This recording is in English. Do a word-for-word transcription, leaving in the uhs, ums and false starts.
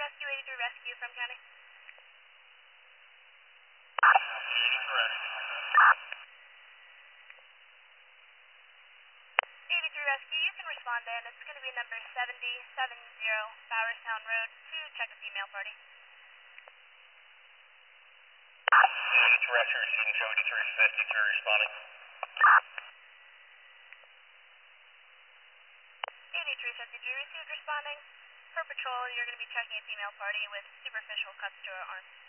Rescue, eighty-three Rescue from County. eighty-three Rescue, you can respond in. It's going to be number seventy seventy Bowerstown Road to check a female party. eighty-three Rescue, receiving seventy-three fifty-three, responding. eighty-three fifty-three received, responding. Per patrol, you're going to be checking a female party with superficial cuts to her arm.